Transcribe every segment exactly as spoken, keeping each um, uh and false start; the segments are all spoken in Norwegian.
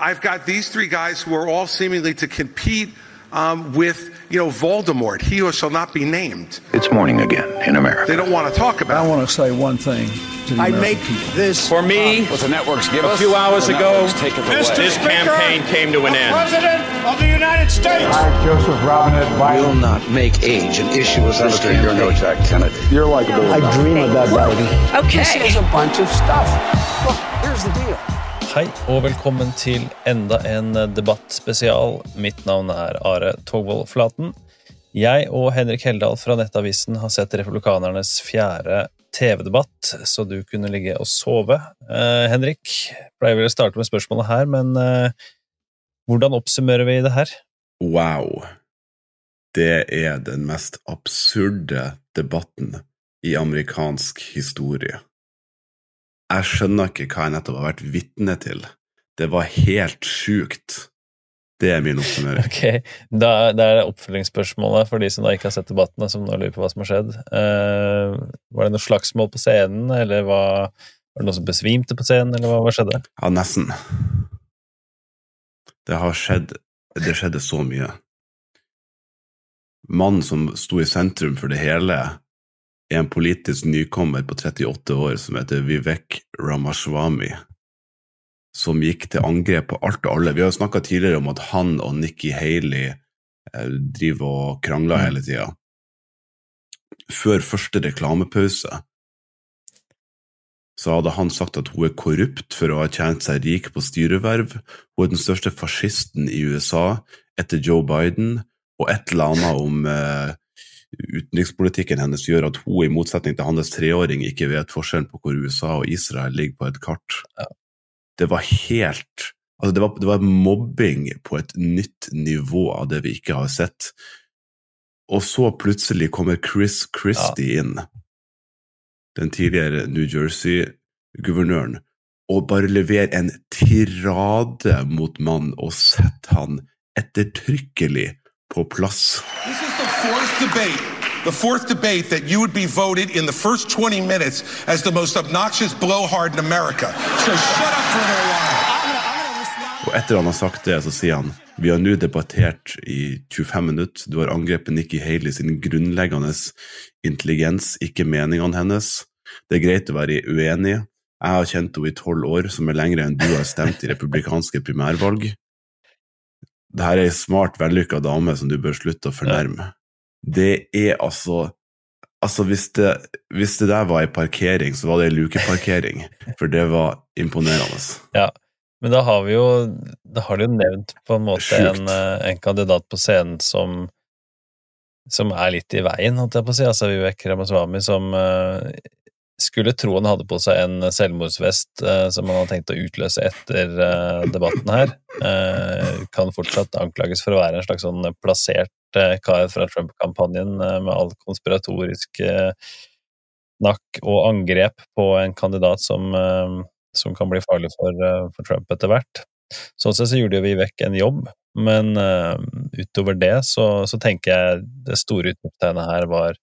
I've got these three guys who are all seemingly to compete um, with, you know, Voldemort, he who shall not be named. It's morning again in America. They don't want to talk about it. I want to say one thing to the I American make people. this For me, what the networks give a us, few hours the ago, networks take it away. this campaign came to an end. President of the United States. I, Joseph Robinette Biden. Will not make age an issue as this Senator, you're no Jack Kennedy. You're likable. I dream of that baby. Okay. This is a bunch of stuff. Look, here's the deal. Hei og velkommen til enda en debattspesial. Mitt navn er Are Togvold Flaten. Jeg og Henrik Heldal fra Nettavisen har sett republikanernes fjerde T V-debatt, så du kunne ligge og sove. Eh, Henrik, pleier vel å starte med spørsmålet her, men eh, hvordan oppsummerer vi det her? Wow. Det er den mest absurde debatten i amerikansk historie. Jeg skjønner ikke hva jeg nettopp har vært vitne til. Det var helt sjukt. Det er min oppsummering. Ok, da, da er det oppfølgingsspørsmålet for de som da ikke har sett debattene, som nå lurer på hva som har skjedd. Uh, var det noe slagsmål på scenen, eller var, var det noe som besvimte på scenen, eller hva, hva skjedde? Ja, nesten. Det har skjedd, det skjedde så mye. Mannen som sto i sentrum for det hele er en politisk nykommer på trettiåtte år som heter Vivek Ramaswamy, som gikk til angrep på alt og alle. Vi har jo snakket tidligere om at han og Nikki Haley eh, driver og krangler hele tiden. Før første reklamepause så hadde han sagt at hun er korrupt for å ha tjent seg rik på styreverv. Hun er den største fascisten i U S A etter Joe Biden, og et eller annet om eh, utenrikspolitikken hennes gjør at hun, i motsetning til hans treåring, ikke vet forskjellen på hvor U S A og Israel ligger på et kart. Ja. Det var helt, altså det var, det var mobbing på et nytt nivå av det vi ikke har sett. Og så plutselig kommer Chris Christie ja. inn, den tidligere New Jersey-guvernøren, og bare leverer en tirade mot mannen og setter han ettertrykkelig på plass. This is the fourth debate. The fourth debate that you would be voted in the first twenty minutes as the most obnoxious blowhard in America. So shut up for a little while. Og etter han har sagt det, så sier han, vi har nå debattert i tjuefem minutter, du har angrepet Nikki Haley sin grunnleggende intelligens, ikke meningene hennes. Det er greit å være uenig. Jeg har kjent henne i tolv år, som er lengre enn du har stemt i republikanske primærvalg. Dette er en smart, vellykket dame som du bør slutte å fornærme. Det er altså, altså hvis det, hvis det der var en parkering, så var det en lukeparkering, for det var imponerende. Ja, men da har vi jo, da har du jo nevnt på en måte en, en kandidat på scenen som, som er litt i veien, holdt jeg på å si, altså Vivek Ramaswamy, som uh, skulle tro han hadde på seg en selvmordsvest uh, som han hadde tenkt å utløse etter uh, debatten her. Uh, kan fortsatt anklages for å være en slags sånn plassert uh, kar fra Trump-kampanjen uh, med all konspiratorisk uh, nakk og angrep på en kandidat som, uh, som kan bli farlig for, uh, for Trump etter hvert. Sånn sett så gjorde jo vi vekk en jobb, men uh, utover det så, så tenker jeg det store utgangspunktet her var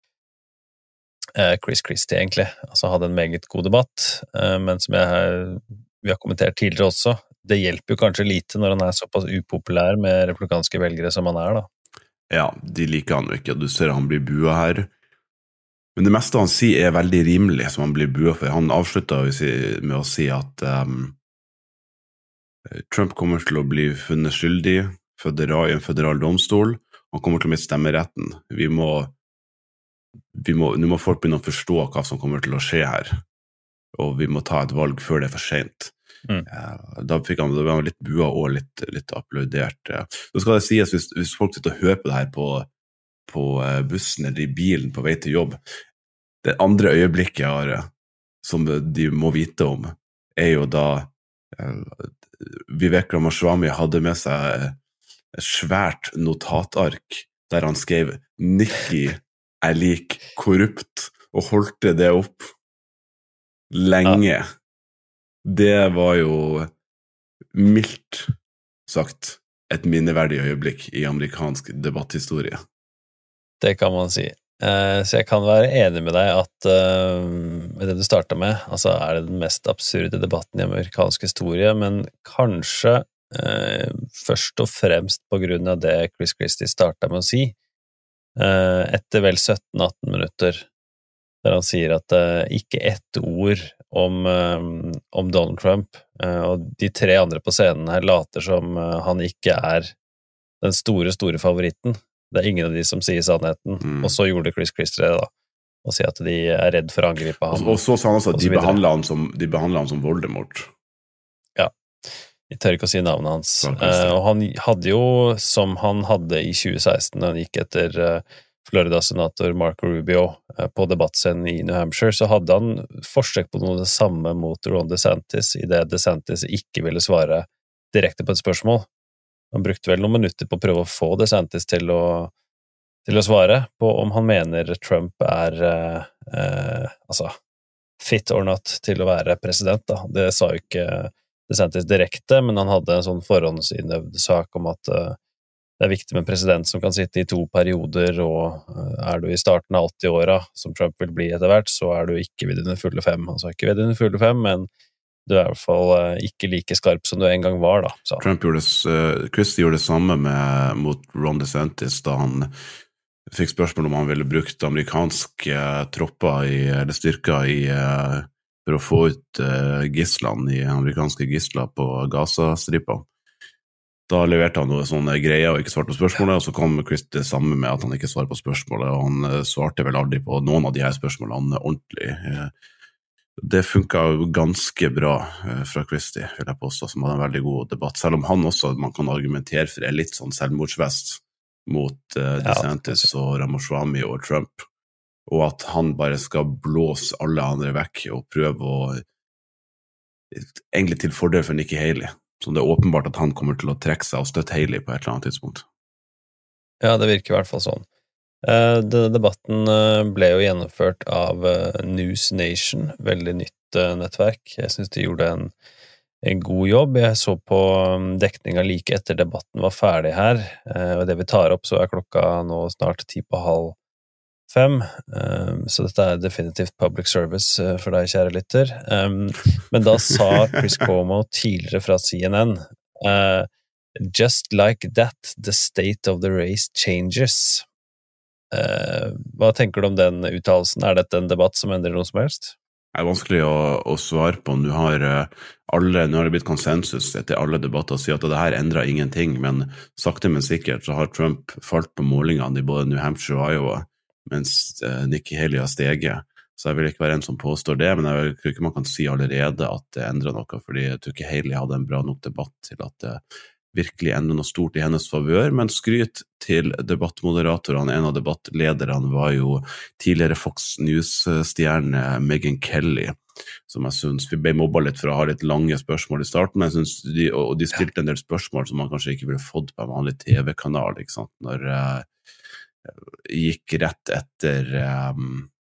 Chris Christie egentlig, altså hadde en meget god debatt, men som jeg, vi har kommentert tidligere også, det hjelper jo kanskje lite når han er såpass upopulær med republikanske velgere som han er da. Ja, de liker han jo ikke, du ser han blir bua her, men det meste han sier er veldig rimelig som han blir bua for. Han avsluttet med å si at um, Trump kommer til å bli funnet skyldig federal, i en federal domstol, han kommer til å miste stemmeretten. Vi må Vi må, nå må folk begynne å forstå hva som kommer til å skje her, og vi må ta et valg før det er for sent. Mm. Da fikk han, da var han litt bua og litt, litt applaudert. Så skal det sies, hvis, hvis folk sitter og hører på det her på, på bussen eller i bilen på vei til jobb, det andre øyeblikket jeg har, som de må vite om, er jo da Vivek Ramaswamy hadde med seg et svært notatark der han skrev Nikki er lik korrupt, og holdte det opp lenge. Ja. Det var jo mildt sagt et minneverdig øyeblikk i amerikansk debatthistorie. Det kan man si. Så jeg kan være enig med deg at med det du startet med, altså er det den mest absurde debatten i amerikansk historie, men kanskje eh, først og fremst på grunn av det Chris Christie startet med å si, eh, etter vel sytten atten minutter, der han sier at eh, ikke ett ord om, eh, om Donald Trump, eh, og de tre andre på scenen her later som eh, han ikke er den store, store favoritten. Det er ingen av de som sier sannheten, mm. og så gjorde Chris Christie det da, og sier at de er redd for å angripe ham. Og, og så sa han også at de behandler han som, de behandler han som Voldemort. Ja, de tør ikke å si navnet hans. Uh, og han hadde jo, som han hadde i tjue seksten, da han gikk etter uh, Florida-senator Marco Rubio uh, på debattscenen i New Hampshire, så hadde han forsøk på noe det samme mot Ron DeSantis, i det DeSantis ikke ville svare direkte på et spørsmål. Han brukte vel noen minutter på å prøve å få DeSantis til å til å svare på om han mener Trump er eh, eh, altså, fit or not til å være president. Da. Det sa jo ikke DeSantis direkte, men han hadde en sånn forhåndsinnøvd sak om at eh, det er viktig med en president som kan sitte i to perioder, og eh, er du i starten av åtti-åra, som Trump vil bli etter hvert, så er du ikke ved dine fulle fem. Altså ikke ved dine fulle fem, men du er i hvert fall eh, ikke like skarp som du en gang var. Da, så. Trump gjorde det, uh, Christie gjorde det samme med, mot Ron DeSantis da han fikk spørsmål om han ville brukt amerikanske uh, tropper i, eller styrker i, uh, for å få ut uh, gislene i amerikanske gisler på Gaza-stripa. Da leverte han noe sånne greier og ikke svarte på spørsmålet, og så kom Christie sammen med at han ikke svarer på spørsmålet, og han uh, svarte vel aldri på noen av de her spørsmålene ordentlig. Uh, det funket jo ganske bra uh, fra Christie, vil jeg påstå, som hadde en veldig god debatt, selv om han også, man kan argumentere for det litt sånn selvmordsvest mot uh, DeSantis ja, og Ramaswamy og Trump, og at han bare skal blåse alle andre vekk og prøve å egentlig til fordel for Nikki Haley, så det er åpenbart at han kommer til å trekke seg og støtte Haley på et eller annet tidspunkt. Ja, det virker i hvert fall sånn. Uh, denne debatten uh, ble jo gjennomført av uh, News Nation, veldig nytt uh, nettverk. Jeg synes de gjorde en en god jobb. Jeg så på dekningen like etter debatten var ferdig her, og det vi tar opp så er klokka nå snart ti på halv fem, så dette er definitivt public service for deg, kjære lytter. Men da sa Chris Cuomo tidligere fra C N N, just like that, the state of the race changes. Hva tenker du om den uttalelsen? Er dette en debatt som endrer noe som helst? Det er vanskelig å, å svare på. Nå har, alle, nå har det blitt konsensus etter alle debatter å si at det her endrer ingenting, men sakte men sikkert så har Trump falt på målingene i både New Hampshire og Iowa, mens uh, Nikki Haley har steget. Så jeg vil ikke være en som påstår det, men jeg tror ikke man kan si allerede at det endrer noe, fordi jeg tror ikke Haley hadde en bra nok debatt til at det virkelig enda noe stort i hennes favør, men skryt til debattmoderatorene. En av debattlederne var jo tidligere Fox News-stjerne Megyn Kelly, som jeg synes, vi ble mobbet litt for å ha litt lange spørsmål i starten, men jeg synes de, og de stilte en del spørsmål som man kanskje ikke ville fått på en vanlig T V-kanal, ikke sant, når jeg uh, gikk rett etter um,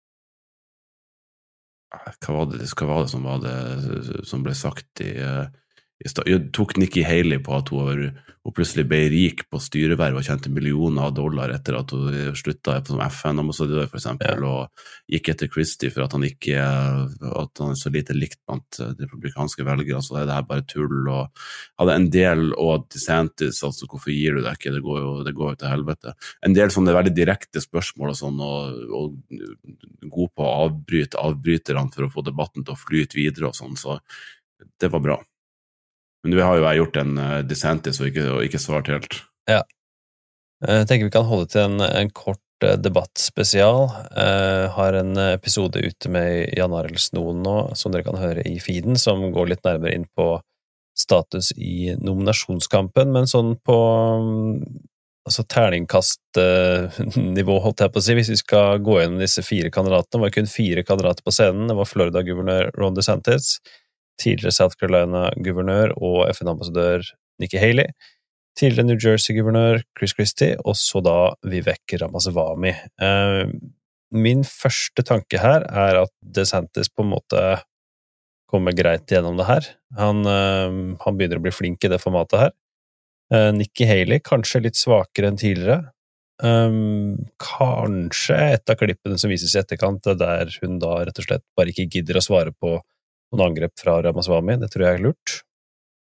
hva var det, hva var det som var det som ble sagt i uh, Jeg tok Nikki Haley på at hun, hun plutselig ble rik på styreverv og tjente millioner av dollar etter at hun sluttet som F N-ambassadør for eksempel, ja. Og gikk etter Christie for at han ikke at han er så lite likt blant de republikanske velgere, så er det her bare tull, og hadde en del, og DeSantis, altså hvorfor gir du det ikke, det går jo, det går jo til helvete. En del sånne veldig direkte spørsmål og sånn, og, og god på å avbryte avbryterne for å få debatten til å flyte videre og sånn, så det var bra. Men vi har jo gjort en uh, DeSantis og ikke, og ikke svart helt. Ja. Jeg tenker vi kan holde til en, en kort uh, debattspesial. Uh, har en episode ute med Jan Arild Snoen nå, som dere kan høre i feeden, som går litt nærmere inn på status i nominasjonskampen, men sånn på um, altså terningkastnivå, holdt jeg på å si, hvis vi skal gå gjennom disse fire kandidatene. Det var kun fire kandidater på scenen. Det var Florida-guvernør Ron DeSantis, tidligere South Carolina-guvernør og F N-ambassadør Nikki Haley, tidligere New Jersey-guvernør Chris Christie, og så da Vivek Ramaswamy. Eh, min første tanke her er at DeSantis på en måte kommer greit gjennom det her. Han, eh, han begynner å bli flink i det formatet her. Eh, Nikki Haley kanskje litt svakere enn tidligere. Um, kanskje et av klippene som vises i etterkant, der hun da rett og slett bare ikke gidder å svare på noen angrep fra Ramaswamy, det tror jeg er lurt.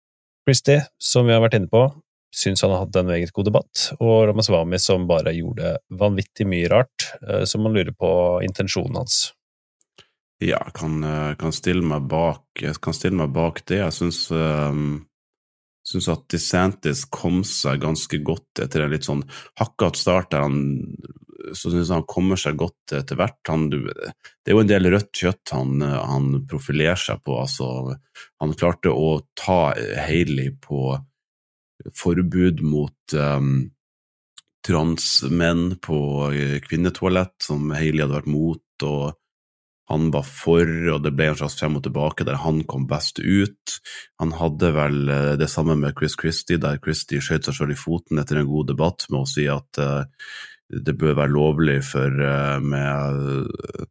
Christie, som vi har vært inne på, synes han har hatt en meget god debatt, og Ramaswamy som bare gjorde vanvittig mye rart, som man lurer på intensjonen hans. Ja, jeg kan, kan, stille meg bak, jeg kan stille meg bak det. Jeg synes, um, synes at DeSantis kom seg ganske godt etter en litt sånn hakket start der han, så synes jeg han kommer seg godt etter hvert. Han, det er jo en del rødt kjøtt han, han profilerer seg på. Altså, han klarte å ta Haley på forbud mot um, transmenn på kvinnetoalett, som Haley hadde vært mot, og han var for, og det ble en slags frem og tilbake der han kom best ut. Han hadde vel det samme med Chris Christie, der Christie skjøt seg selv i foten etter en god debatt med å si at uh, det bør være lovlig for uh, med,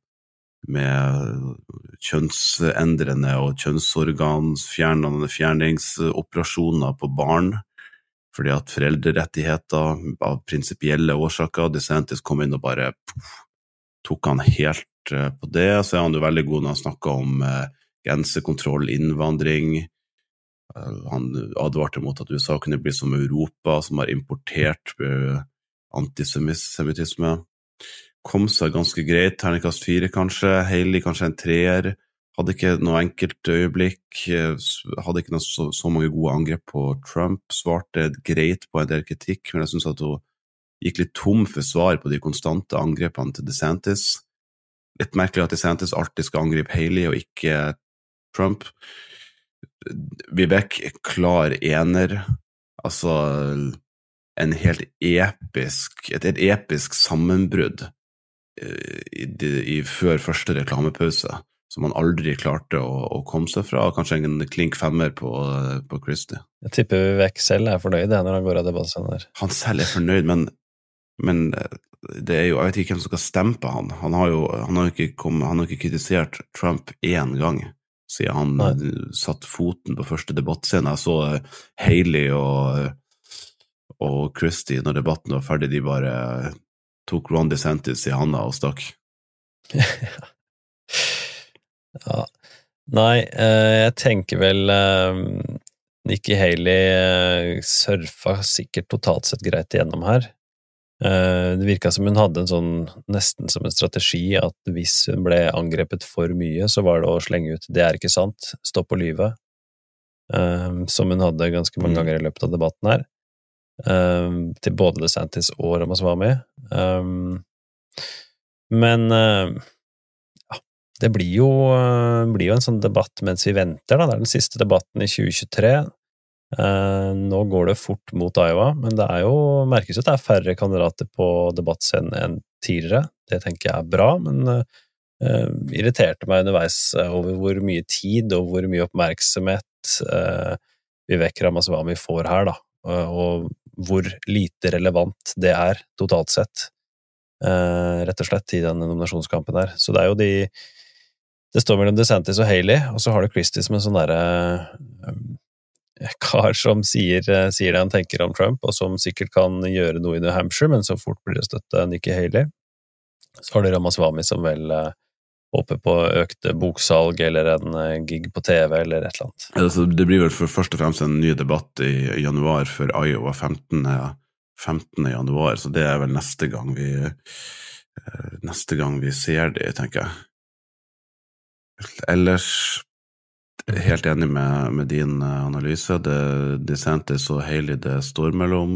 med kjønnsendrende og kjønnsorgansfjernende fjerningsoperasjoner på barn, fordi at foreldrerettigheter av prinsipielle årsaker, DeSantis kom inn og bare puff, tok han helt på det, så er han jo veldig god når han snakker om eh, grensekontroll, innvandring. Uh, han advarte mot at U S A kunne bli som Europa, som har importert uh, antisemittisme. Kom seg ganske greit, terningkast fire kanskje, Haley kanskje en treer, hadde ikke noe enkelt øyeblikk, uh, hadde ikke noe så, så mange gode angrep på Trump, svarte greit på en del kritikk, men jeg synes at hun gikk litt tom for svar på de konstante angrepene til DeSantis. Litt merkelig at DeSantis alltid skal angripe Haley og ikke Trump. Vivek er klar ener, altså en helt episk, et, et episk sammenbrudd i, i, før første reklamepause, som han aldri klarte å, å komme seg fra, kanskje en klink femmer på, på Christie. Jeg tipper Vivek selv er fornøyd når han går av debatten der. Han selv er fornøyd, men men det er jo, jeg vet ikke hvem som skal stemme på han. Han har jo han har ikke, kommet, han har ikke kritisert Trump en gang, siden han Nei. satt foten på første debattscenen. Jeg så Haley og, og Christie, når debatten var ferdig, de bare tok Ron DeSantis i handa og stakk. Ja. Nei, jeg tenker vel Nikki Haley surfa sikkert totalt sett greit igjennom her. Det virket som hun hadde en sånn, nesten som en strategi, at hvis hun ble angrepet for mye, så var det å slenge ut, det er ikke sant, stopp å lyve, som hun hadde ganske mange ganger i løpet av debatten her, til både DeSantis og Ramaswamy. Men ja, det blir jo, blir jo en sånn debatt mens vi venter, da. Det er den siste debatten i tjue tjuetre. Uh, nå går det fort mot Iowa, men det er jo, merkes at det er færre kandidater på debattscenen enn tidligere. Det tenker jeg er bra, men uh, irriterte meg underveis over hvor mye tid og hvor mye oppmerksomhet uh, Vivek Ramaswamy får her, da, uh, og hvor lite relevant det er totalt sett, uh, rett og slett i den nominasjonskampen her. Så det er jo de, det står mellom DeSantis og Haley, og så har du Christie som en sånn derre uh, kar som sier, sier det han tenker om Trump, og som sikkert kan gjøre noe i New Hampshire, men så fort blir det støtte Nikki Haley. Så har du Ramaswamy som vel uh, håper på økte boksalg, eller en uh, gig på T V, eller et eller annet. Altså, det blir vel for først og fremst en ny debatt i januar for Iowa, femtende januar, så det er vel neste gang vi uh, neste gang vi ser det, tenker jeg. Ellers helt enig med, med din analyse. Det, DeSantis og Haley, det står mellom.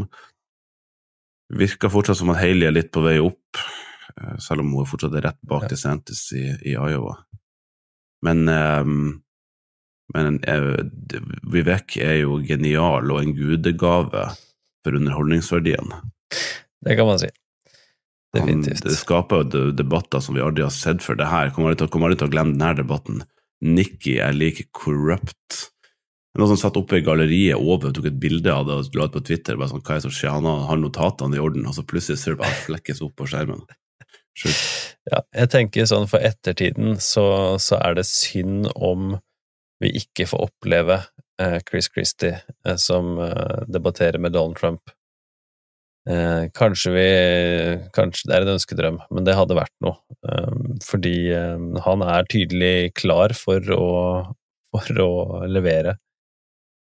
Virker fortsatt som at Haley er litt på vei opp, selv om hun fortsatt er rett bak ja. DeSantis i, i Iowa. Men, um, men uh, Vivek er jo genial og en gudegave for underholdningsverdien. Det kan man si. Definitivt. Han, det skaper jo debatter som vi aldri har sett for det her. Kommer aldri til, kommer aldri til å glemme denne debatten. Nikki er like corrupt. Noen som satt oppe i galleriet over og tok et bilde av det og la det på Twitter, bare sånn, hva er det som skjer? Han har, har notatene i orden, og så plutselig ser det bare flekkes opp på skjermen. Sjukt. Ja, jeg tenker sånn for ettertiden så, så er det synd om vi ikke får oppleve eh, Chris Christie eh, som eh, debatterer med Donald Trump. Eh, kanskje vi kanskje det er en ønskedrøm, men det hadde vært noe eh, fordi eh, han er tydelig klar for å, for å levere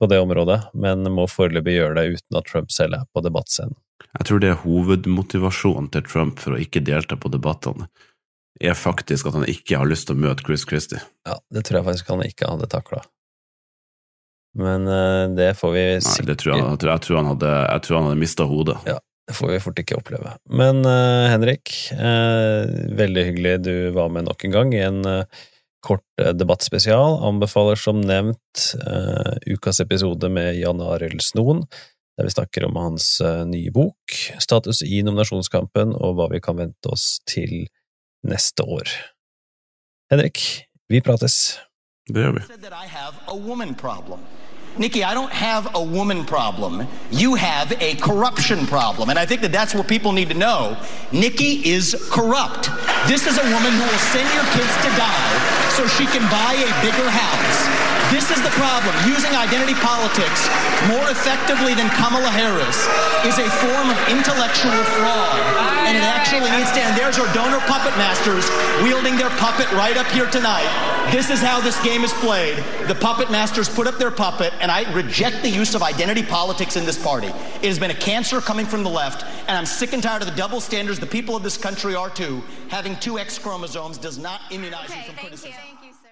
på det området, men må foreløpig gjøre det uten at Trump selv er på debattscenen. Jeg tror det er hovedmotivasjonen til Trump for å ikke delta på debattene, er faktisk at han ikke har lyst til å møte Chris Christie. Ja, det tror jeg faktisk han ikke hadde taklet. Men uh, det får vi sikkert... Nei, det tror jeg, jeg, tror, jeg, tror han hadde, jeg tror han hadde mistet hodet. Ja, det får vi fort ikke oppleve. Men uh, Henrik, uh, veldig hyggelig du var med nok en gang i en uh, kort uh, debattspesial. Anbefaler som nevnt uh, ukas episode med Jan Arild Snoen, der vi snakker om hans uh, nye bok, status i nominasjonskampen, og hva vi kan vente oss til neste år. Henrik, vi prates. Det gjør vi. That I have a woman problem. Nikki, I don't have a woman problem. You have a corruption problem. And I think that that's what people need to know. Nikki is corrupt. This is a woman who will send your kids to die so she can buy a bigger house. This is the problem. Using identity politics more effectively than Kamala Harris is a form of intellectual fraud. And it actually needs to end. There's our donor puppet masters wielding their puppet right up here tonight. This is how this game is played. The puppet masters put up their puppet, and I reject the use of identity politics in this party. It has been a cancer coming from the left, and I'm sick and tired of the double standards the people of this country are too. Having two X chromosomes does not immunize okay, you from thank criticism. You, thank you.